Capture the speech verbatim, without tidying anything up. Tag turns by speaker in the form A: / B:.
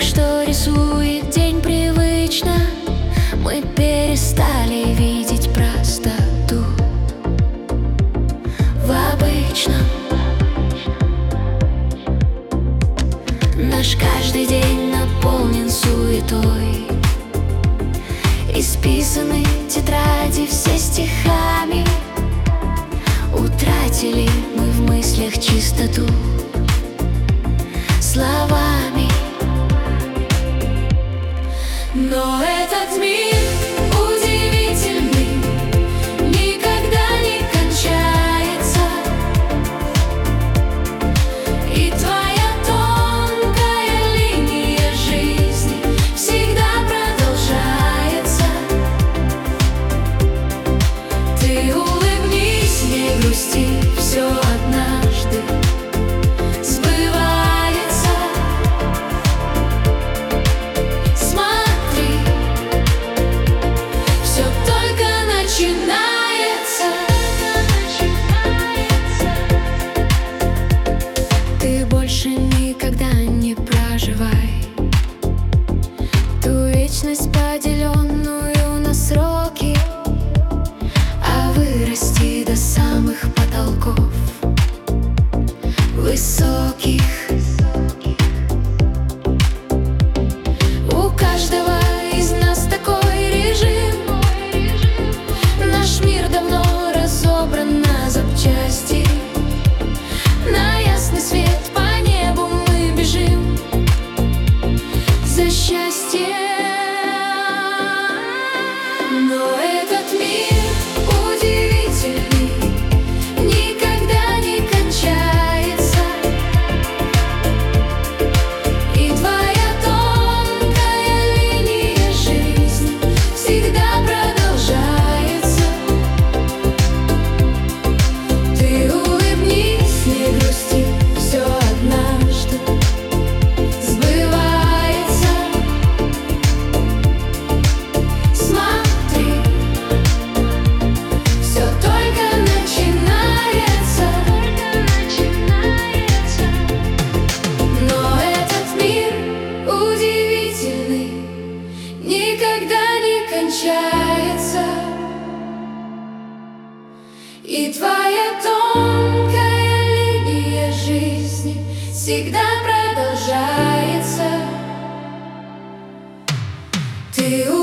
A: что рисует день привычно. Мы перестали видеть простоту в обычном. Наш каждый день наполнен суетой. Исписаны тетради все стихами. Утратили мы в мыслях чистоту словами. Но этот мир удивительный никогда не кончается. И твоя тонкая линия жизни всегда продолжается. Ты улыбнись, не грусти, все однажды сбывается. Смотри, все только начинается. Ты больше никогда не проживай ту вечность, поделенную на сроки, а вырасти до самых потолков высоких. У каждого из нас такой режим. Наш мир давно разобран на запчасти. На ясный свет по небу мы бежим за счастьем. Но этот мир удивительный никогда не кончается. И твоя тонкая линия жизни всегда продолжается. Ты улыбнись, не грусти, все однажды сбывается. Смотри, все только начинается. Но этот мир удивительный никогда не кончается. И твоя тонкая линия жизни всегда продолжается. Ты